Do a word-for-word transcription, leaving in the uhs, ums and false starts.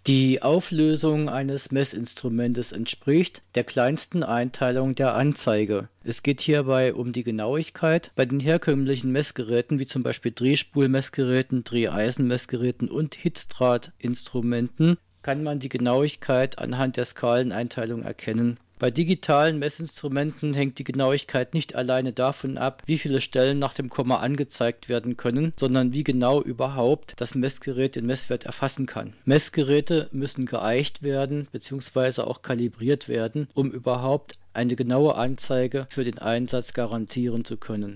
Die Auflösung eines Messinstrumentes entspricht der kleinsten Einteilung der Anzeige. Es geht hierbei um die Genauigkeit. Bei den herkömmlichen Messgeräten, wie zum Beispiel Drehspulmessgeräten, Dreheisenmessgeräten und Hitzdrahtinstrumenten, kann man die Genauigkeit anhand der Skaleneinteilung erkennen. Bei digitalen Messinstrumenten hängt die Genauigkeit nicht alleine davon ab, wie viele Stellen nach dem Komma angezeigt werden können, sondern wie genau überhaupt das Messgerät den Messwert erfassen kann. Messgeräte müssen geeicht werden bzw. auch kalibriert werden, um überhaupt eine genaue Anzeige für den Einsatz garantieren zu können.